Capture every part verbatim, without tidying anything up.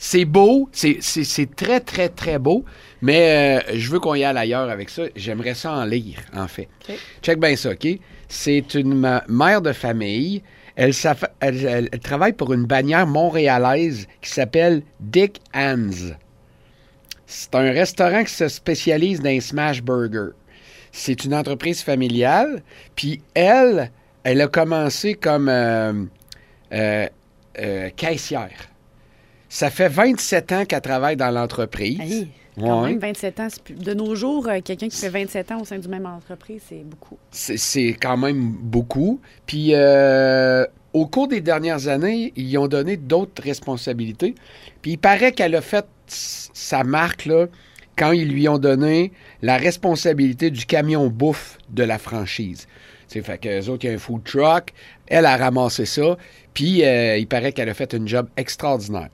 c'est beau, c'est, c'est, c'est très, très, très beau, mais euh, je veux qu'on y aille ailleurs avec ça. J'aimerais ça en lire, en fait. Okay. Check bien ça, OK? C'est une ma- mère de famille. Elle, elle, elle, elle travaille pour une bannière montréalaise qui s'appelle Dick Hands. C'est un restaurant qui se spécialise dans les smash burgers. C'est une entreprise familiale. Puis elle, elle a commencé comme euh, euh, euh, caissière. Ça fait vingt-sept ans qu'elle travaille dans l'entreprise. Hey, quand ouais. même, vingt-sept ans. Plus... De nos jours, euh, quelqu'un qui fait vingt-sept ans au sein d'une même entreprise, c'est beaucoup. C'est, c'est quand même beaucoup. Puis, euh, au cours des dernières années, ils lui ont donné d'autres responsabilités. Puis, il paraît qu'elle a fait sa marque, là, quand ils lui ont donné la responsabilité du camion bouffe de la franchise. T'sais, fait qu'eux autres, il y a un food truck. Elle a ramassé ça. Puis, euh, il paraît qu'elle a fait un job extraordinaire.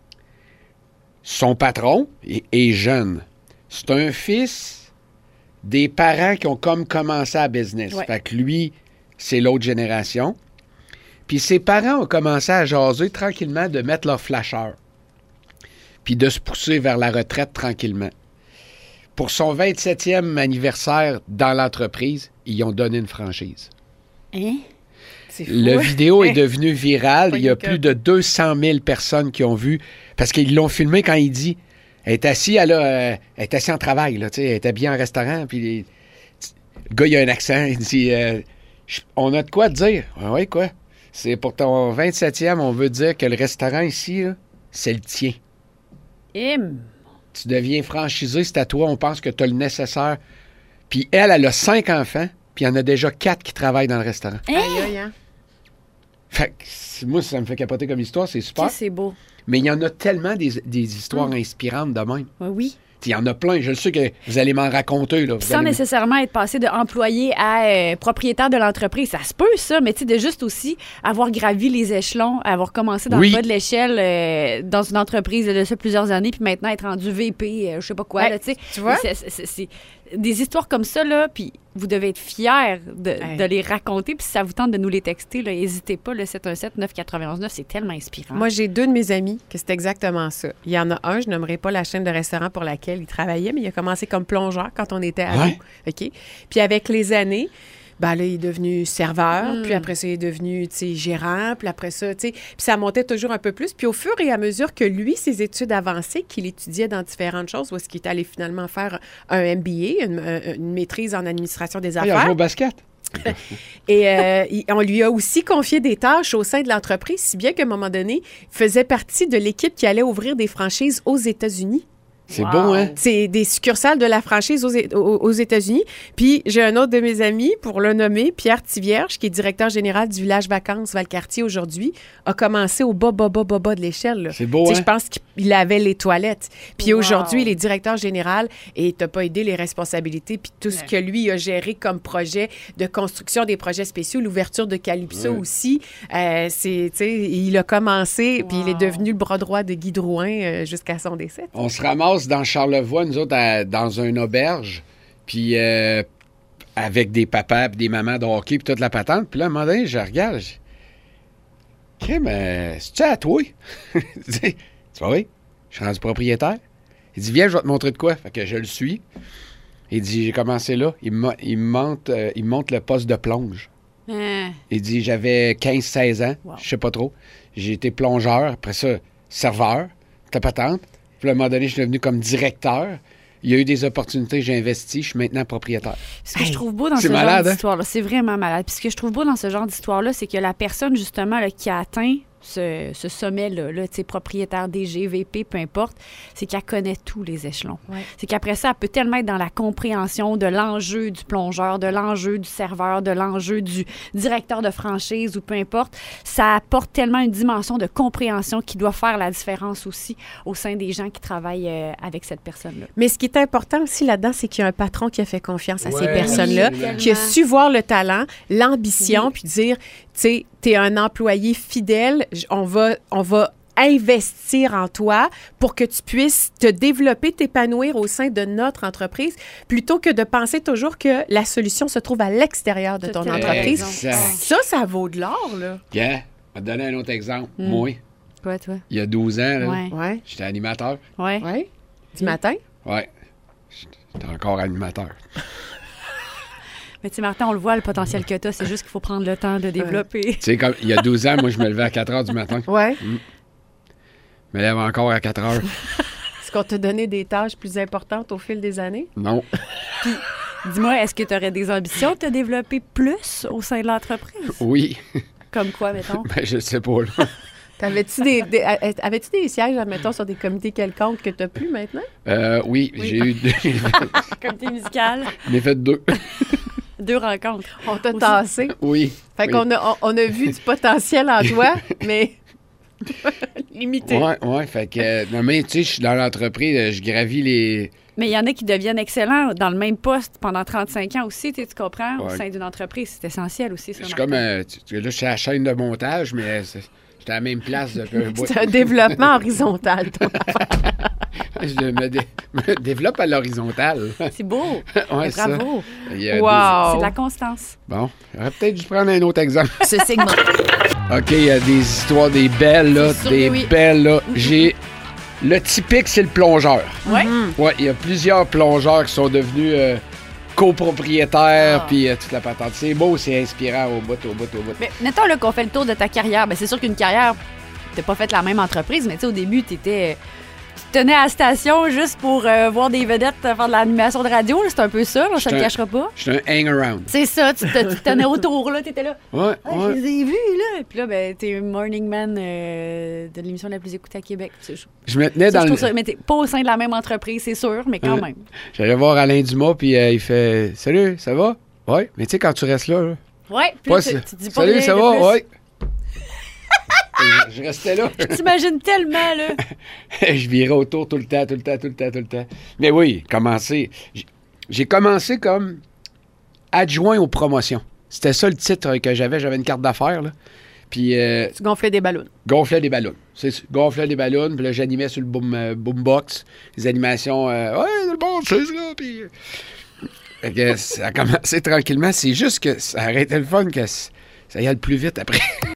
Son patron est, est jeune. C'est un fils des parents qui ont comme commencé à business. Ouais. Fait que lui, c'est l'autre génération. Puis ses parents ont commencé à jaser tranquillement de mettre leur flasheur. Puis de se pousser vers la retraite tranquillement. Pour son vingt-septième anniversaire dans l'entreprise, ils ont donné une franchise. Hein? C'est fou. La vidéo est devenue virale. Il y a plus de deux cent mille personnes qui ont vu, parce qu'ils l'ont filmé quand il dit, elle est assise, elle, a, euh, elle est assise en travail, là, elle est habillée en restaurant, puis les, le gars, il a un accent, il dit, euh, on a de quoi te dire. Ah oui, quoi? C'est pour ton vingt-septième, on veut dire que le restaurant ici, là, c'est le tien. Him. Tu deviens franchisé, c'est à toi, on pense que tu as le nécessaire. Puis elle, elle a cinq enfants, puis il y en a déjà quatre qui travaillent dans le restaurant. Aïe, aïe, aïe. Fait que, moi, ça me fait capoter comme histoire, c'est super. C'est beau. Mais il y en a tellement des, des histoires mmh. inspirantes de même. Oui. Il y en a plein. Je sais que vous allez m'en raconter. Là. Vous Sans allez... nécessairement être passé de employé à euh, propriétaire de l'entreprise. Ça se peut, ça, mais tu sais, de juste aussi avoir gravi les échelons, avoir commencé dans oui. le bas de l'échelle euh, dans une entreprise de ça plusieurs années, puis maintenant être rendu V P, euh, je sais pas quoi. Ouais, là, tu vois? C'est, c'est, c'est des histoires comme ça, là, puis vous devez être fiers de, hey. de les raconter. Puis si ça vous tente de nous les texter, là, n'hésitez pas, le sept un sept neuf neuf un neuf, c'est tellement inspirant. Moi, j'ai deux de mes amis que c'est exactement ça. Il y en a un, je nommerai pas la chaîne de restaurant pour laquelle il travaillait, mais il a commencé comme plongeur quand on était ado. Ouais. OK? Puis avec les années, ben là, il est devenu serveur, mm. puis après ça, il est devenu, tu sais, gérant, puis après ça, tu sais, puis ça montait toujours un peu plus. Puis au fur et à mesure que lui, ses études avancées, qu'il étudiait dans différentes choses, où est-ce qu'il est allé finalement faire un M B A, une, une maîtrise en administration des affaires. Il a joué au basket. Et euh, on lui a aussi confié des tâches au sein de l'entreprise, si bien qu'à un moment donné, il faisait partie de l'équipe qui allait ouvrir des franchises aux États-Unis. C'est wow. beau, hein? C'est des succursales de la franchise aux, aux, aux États-Unis. Puis, j'ai un autre de mes amis, pour le nommer, Pierre Tivierge, qui est directeur général du village vacances Valcartier aujourd'hui, a commencé au bas, bas, bas, bas, bas de l'échelle. Là. C'est beau, hein? Je pense qu'il avait les toilettes. Puis wow. aujourd'hui, il est directeur général et il t'a pas aidé les responsabilités. Puis tout ouais. ce que lui a géré comme projet de construction des projets spéciaux, l'ouverture de Calypso ouais. aussi, euh, c'est, tu sais, il a commencé, wow. puis il est devenu le bras droit de Guy Drouin euh, jusqu'à son décès. T'sais. On se ramasse dans Charlevoix, nous autres, à, dans une auberge, puis euh, avec des papas et des mamans de hockey, puis toute la patente. Puis là, à un moment donné, je regarde, je... Crème, euh, c'est-tu à toi? Tu vois, oui, je suis rendu propriétaire. Il dit, viens, je vais te montrer de quoi. Fait que je le suis. Il dit, j'ai commencé là. Il me, il me, montre, euh, il me montre le poste de plonge. Mmh. Il dit, j'avais quinze seize ans, wow. je sais pas trop. J'ai été plongeur, après ça, serveur, ta patente. Puis à un moment donné, je suis devenu comme directeur. Il y a eu des opportunités, j'ai investi, je suis maintenant propriétaire. Ce que hey, je trouve beau dans ce malade, genre d'histoire-là, hein? C'est vraiment malade. Puis ce que je trouve beau dans ce genre d'histoire-là, c'est que la personne, justement, là, qui a atteint ce, ce sommet-là, là, propriétaire, D G, V P, peu importe, c'est qu'elle connaît tous les échelons. Ouais. C'est qu'après ça, elle peut tellement être dans la compréhension de l'enjeu du plongeur, de l'enjeu du serveur, de l'enjeu du directeur de franchise ou peu importe. Ça apporte tellement une dimension de compréhension qui doit faire la différence aussi au sein des gens qui travaillent euh, avec cette personne-là. Mais ce qui est important aussi là-dedans, c'est qu'il y a un patron qui a fait confiance à ouais, ces personnes-là, oui, qui a su voir le talent, l'ambition, oui. puis dire, tu sais, t'es un employé fidèle, on va, on va investir en toi pour que tu puisses te développer, t'épanouir au sein de notre entreprise, plutôt que de penser toujours que la solution se trouve à l'extérieur de ton Tout entreprise. Exact. Ça, ça vaut de l'or, là. Yeah. Je vais te donner un autre exemple. Mm. Moi, Quoi, toi? Il y a douze ans, là, Ouais. Ouais. j'étais animateur. Ouais. Ouais. Du matin? Ouais. J'étais encore animateur. Mais tu sais, Martin, on le voit, le potentiel que tu as, c'est juste qu'il faut prendre le temps de développer. Tu sais, comme il y a douze ans, moi, je me levais à quatre heures du matin. Ouais. Je me lève encore à quatre heures. Est-ce qu'on t'a donné des tâches plus importantes au fil des années? Non. Dis-moi, est-ce que tu aurais des ambitions de te développer plus au sein de l'entreprise? Oui. Comme quoi, mettons? Ben, je sais pas, là. T'avais-tu des, des, avais-tu des sièges, admettons, sur des comités quelconques que tu n'as plus maintenant? Euh, oui, Oui. j'ai eu deux. Comité musical, J'en ai fait deux. deux rencontres. On t'a Aussi. tassé. Oui. Fait oui. qu'on a, on, on a vu du potentiel en toi, mais limité. Ouais, ouais. Fait que, euh, non, mais tu sais, je suis dans l'entreprise, euh, je gravis les. Mais il y en a qui deviennent excellents dans le même poste pendant trente-cinq ans aussi, tu sais, tu comprends? Au Ouais. sein d'une entreprise, c'est essentiel aussi, ça. Je suis Martin. comme. euh, tu- tu- là, je suis à la chaîne de montage, mais euh, c'est- j'étais à la même place depuis un bout. C'est un développement horizontal, toi. Je me, dé- me développe à l'horizontale. C'est beau. Ouais, ça. Bravo. Il y a Wow. C'est de la constance. deux- Bon, j'aurais peut-être dû prendre un autre exemple. Ce segment. OK, il y a des histoires, des belles, là. C'est sûr Des que oui. belles, là. J'ai. Le typique, c'est le plongeur. Ouais. Ouais, il y a plusieurs plongeurs qui sont devenus euh, copropriétaires, Ah. puis euh, toute la patente. C'est beau, c'est inspirant au bout, au bout, au bout. Mais mettons là, qu'on fait le tour de ta carrière. Ben, c'est sûr qu'une carrière, t'as pas fait la même entreprise, mais tu sais, au début, t'étais. Tu te tenais à la station juste pour euh, voir des vedettes euh, faire de l'animation de radio. là. C'est un peu ça, là, ça J'étais le un- cachera pas. Je suis un hang-around. C'est ça, tu te, tu te tenais autour, là, t'étais là. Ouais, Ah, je ouais. les ai vus, là. Puis là, ben, t'es morning man euh, de l'émission la plus écoutée à Québec. C'est- Je, Je me tenais ça, dans je le... trouve ça, mais t'es pas au sein de la même entreprise, c'est sûr, mais quand Ouais. même. J'allais voir Alain Dumas, puis euh, il fait « Salut, ça va? » Ouais, mais tu sais, quand tu restes là, là Ouais, puis pas là, tu, ça. tu dis pas Salut, rien ça de va? plus. Ouais. je, je restais là. T'imagines tellement, là. Je virais autour tout le temps, tout le temps, tout le temps, tout le temps. Mais oui, commencer. J'ai- J'ai commencé comme adjoint aux promotions. C'était ça le titre que j'avais. J'avais une carte d'affaires, là. Puis euh, Tu gonflais des ballons. gonflais des ballons. C'est ça, gonflais des ballons. Puis là, j'animais sur le boom, euh, boombox. Les animations. Euh, ouais, c'est bon, c'est ça. Puis. euh, fait que ça a commencé tranquillement. C'est juste que ça aurait été le fun que c- ça y aille plus vite après.